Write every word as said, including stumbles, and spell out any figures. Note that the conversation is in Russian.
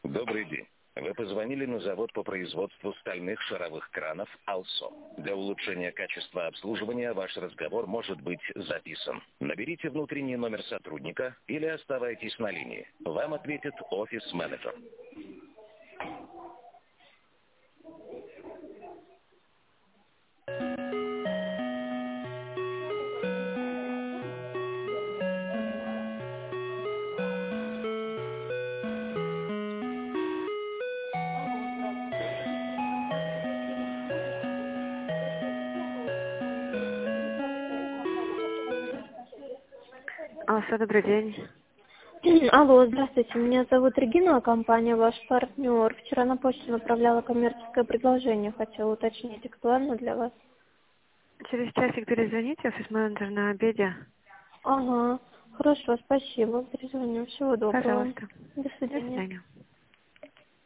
Добрый день. Вы позвонили на завод по производству стальных шаровых кранов «Алсо». Для улучшения качества обслуживания ваш разговор может быть записан. Наберите внутренний номер сотрудника или оставайтесь на линии. Вам ответит офис-менеджер. Алсо, добрый день. Алло, здравствуйте, меня зовут Регина, компания «Ваш партнер». Вчера на почту направляла коммерческое предложение, хотела уточнить, актуально для вас? Через часик перезвоните, офис-менеджер на обеде. Ага, хорошо, спасибо, перезвоню, всего доброго. Пожалуйста. До До свидания. свидания.